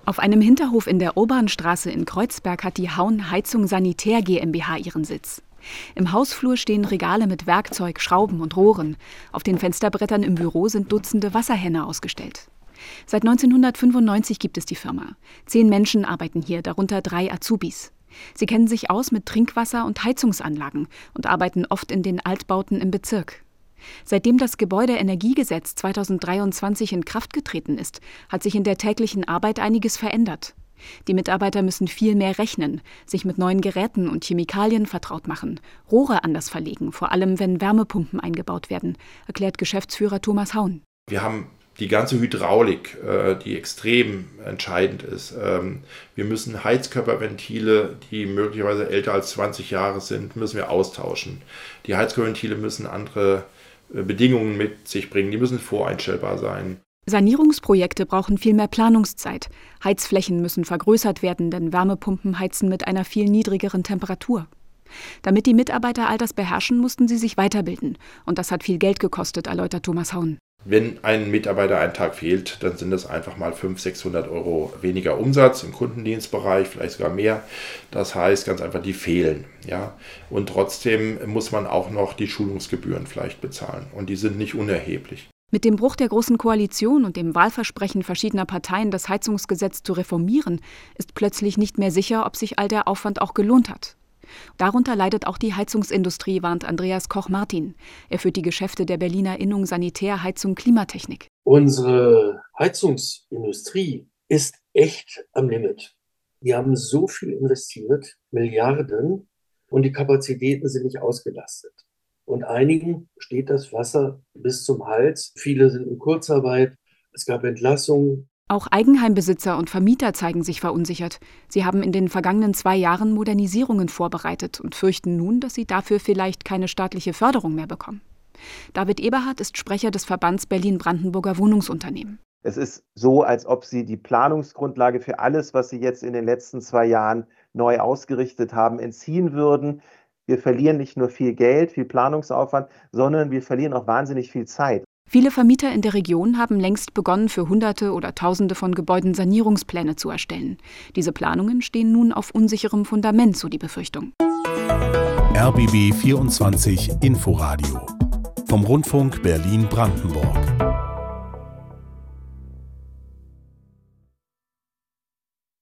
Auf einem Hinterhof in der Obernstraße in Kreuzberg hat die Haun Heizung Sanitär GmbH ihren Sitz. Im Hausflur stehen Regale mit Werkzeug, Schrauben und Rohren. Auf den Fensterbrettern im Büro sind Dutzende Wasserhähne ausgestellt. Seit 1995 gibt es die Firma. 10 Menschen arbeiten hier, darunter 3 Azubis. Sie kennen sich aus mit Trinkwasser- und Heizungsanlagen und arbeiten oft in den Altbauten im Bezirk. Seitdem das Gebäudeenergiegesetz 2023 in Kraft getreten ist, hat sich in der täglichen Arbeit einiges verändert. Die Mitarbeiter müssen viel mehr rechnen, sich mit neuen Geräten und Chemikalien vertraut machen, Rohre anders verlegen, vor allem wenn Wärmepumpen eingebaut werden, erklärt Geschäftsführer Thomas Haun. Wir haben die ganze Hydraulik, die extrem entscheidend ist. Wir müssen Heizkörperventile, die möglicherweise älter als 20 Jahre sind, müssen wir austauschen. Die Heizkörperventile müssen andere Bedingungen mit sich bringen, die müssen voreinstellbar sein. Sanierungsprojekte brauchen viel mehr Planungszeit. Heizflächen müssen vergrößert werden, denn Wärmepumpen heizen mit einer viel niedrigeren Temperatur. Damit die Mitarbeiter all das beherrschen, mussten sie sich weiterbilden. Und das hat viel Geld gekostet, erläutert Thomas Haun. Wenn ein Mitarbeiter einen Tag fehlt, dann sind das einfach mal 500-600 € weniger Umsatz im Kundendienstbereich, vielleicht sogar mehr. Das heißt ganz einfach, die fehlen. Ja? Und trotzdem muss man auch noch die Schulungsgebühren vielleicht bezahlen. Und die sind nicht unerheblich. Mit dem Bruch der Großen Koalition und dem Wahlversprechen verschiedener Parteien, das Heizungsgesetz zu reformieren, ist plötzlich nicht mehr sicher, ob sich all der Aufwand auch gelohnt hat. Darunter leidet auch die Heizungsindustrie, warnt Andreas Koch-Martin. Er führt die Geschäfte der Berliner Innung Sanitär, Heizung, Klimatechnik. Unsere Heizungsindustrie ist echt am Limit. Die haben so viel investiert, Milliarden, und die Kapazitäten sind nicht ausgelastet. Und einigen steht das Wasser bis zum Hals. Viele sind in Kurzarbeit. Es gab Entlassungen. Auch Eigenheimbesitzer und Vermieter zeigen sich verunsichert. Sie haben in den vergangenen 2 Jahren Modernisierungen vorbereitet und fürchten nun, dass sie dafür vielleicht keine staatliche Förderung mehr bekommen. David Eberhardt ist Sprecher des Verbands Berlin-Brandenburger Wohnungsunternehmen. Es ist so, als ob Sie die Planungsgrundlage für alles, was Sie jetzt in den letzten 2 Jahren neu ausgerichtet haben, entziehen würden. Wir verlieren nicht nur viel Geld, viel Planungsaufwand, sondern wir verlieren auch wahnsinnig viel Zeit. Viele Vermieter in der Region haben längst begonnen, für Hunderte oder Tausende von Gebäuden Sanierungspläne zu erstellen. Diese Planungen stehen nun auf unsicherem Fundament, so die Befürchtung. RBB 24 Inforadio vom Rundfunk Berlin-Brandenburg.